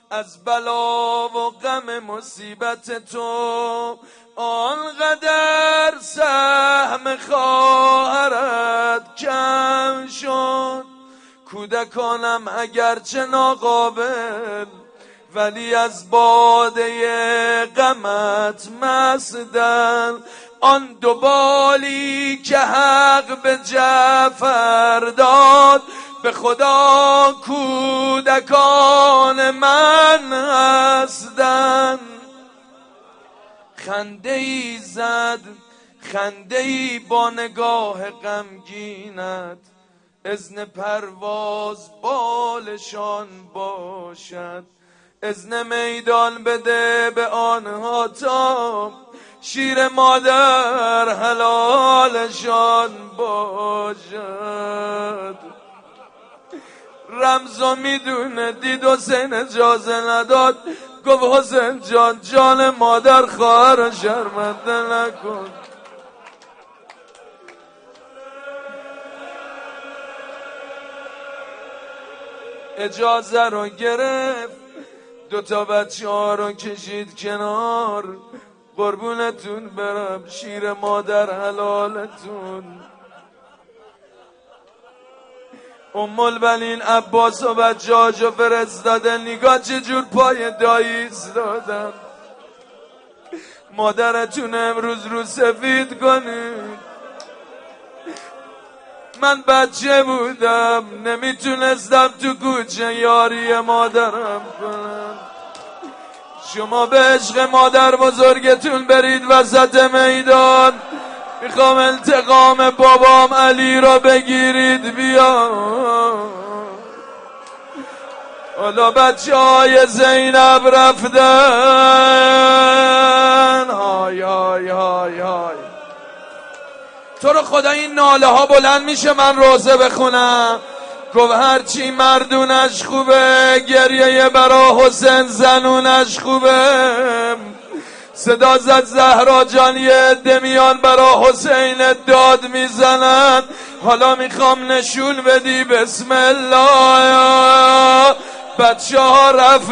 از بلا و غم مصیبت تو، آنقدر سهم خواهرت کم شد. کودکانم اگرچه ناقابل، ولی از باده غمت مستن. آن دو بالی که حق به جعفر داد، به خدا کودکان من هستن. خنده ای زد، خنده ای با نگاه غمگینت، اذن پرواز بالشان باشد. اذن میدان بده به آنها تا شیر مادر حلالشان باشد. رمزو میدونه دید حسین اجازه نداد، گفت حسین جان جان مادر خواهر شرمنده نکن. اجازه رو گرفت، دوتا بچه ها رو کشید کنار. قربونتون برم شیر مادر حلالتون. ام البنین عباس و بجاج و فرستاده، نگاه چجور پای دایی ایستادن. مادرتون امروز رو سفید کنید. من بچه بودم نمیتونستم تو کوچه یاری مادرم کنم. شما به عشق مادر بزرگتون برید وسط میدان، میخوام انتقام بابام علی را بگیرید بیا. حالا بچه های زینب رفتن. های های های های. تو رو خدا این ناله ها بلند میشه من روزه بخونم؟ گفت هرچی مردونش خوبه، گریه برا حسین زنونش خوبه. صدا زد زهرا جان یه عده میان برا حسین داد میزنن. حالا میخوام نشون بدی بسم الله. بچه ها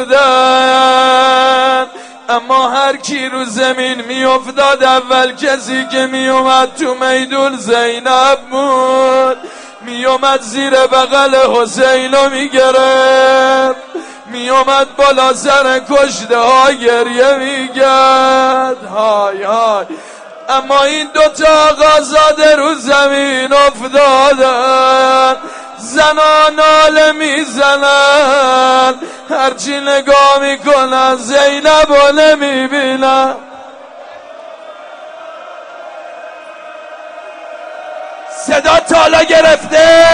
رفتن، اما هر کی رو زمین میافتاد اول کسی که میومد تو میدون زینب بود. میومد زیر بغل حسینو میگرفت، میومد بالا سر کشته ها گریه میگرد. های های. اما این دوتا آقازاده رو زمین افتادن، زنان ناله میزنن. هرچی نگاه میکنن زینب رو نمیبینن. صدا تالا گرفته.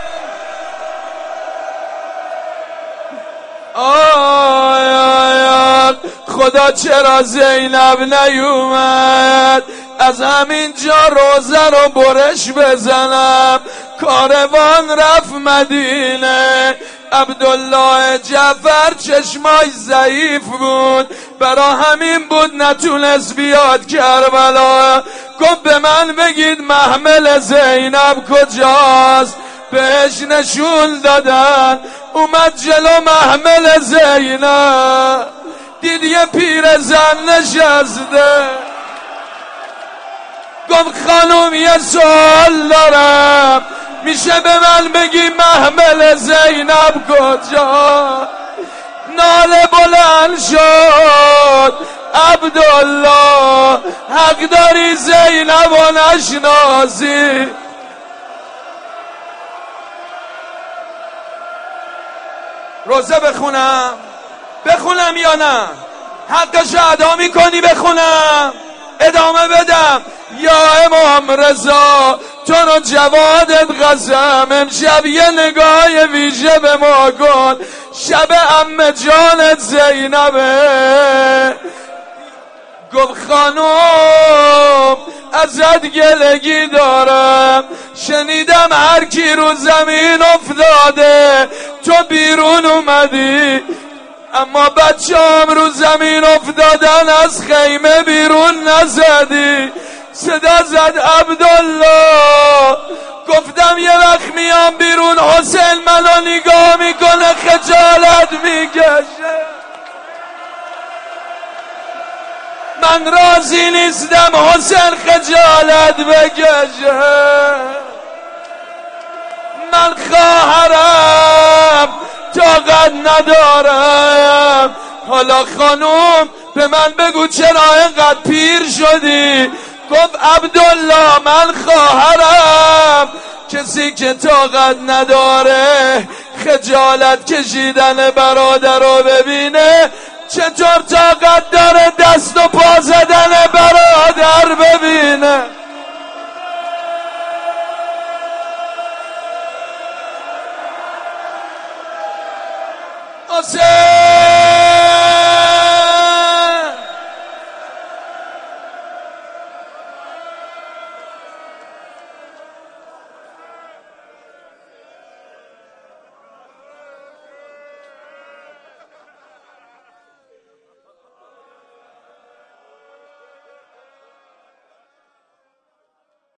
آی آی آی. خدا چرا زینب نیومد؟ از همین جا روزه رو برش بزنم. کاروان رفت مدینه، عبدالله جعفر چشمای ضعیف بود، برا همین بود نتونست بیاد کربلا. گفت به من بگید محمل زینب کجاست؟ بهش نشون دادن، اومد جلو محمل زینب، دید یه پیر زن نشسته. گفت خانوم یه سوال دارم، میشه به من بگی محمل زینب کجا؟ ناله بلند شد عبدالله، حق داری زینب و نشناسی. روزه بخونم یا نه؟ حقش ادا میکنی بخونم؟ ادامه بدم؟ یا امام رضا تو رو جوادت قسم، امشب یه نگاه ویژه به ما کن. شب عمه جانت زینبه. گفت خانوم ازت گلگی دارم، شنیدم هر کی رو زمین افتاده تو بیرون اومدی، اما بچه‌ام رو زمین افتادن از خیمه بیرون نزدی. صدا زد عبدالله. گفتم یه وقت میام بیرون حسین منو نگاه میکنه خجالت میکشه. من راضی نیستم حسین خجالت بکشه. من خواهرم طاقت ندارم. حالا خانوم به من بگو چرا اینقدر پیر شدی؟ گفت عبدالله من خواهرم کسی که طاقت نداره خجالت کشیدن برادر رو ببینه چطور طاقت داره دست و پا زدن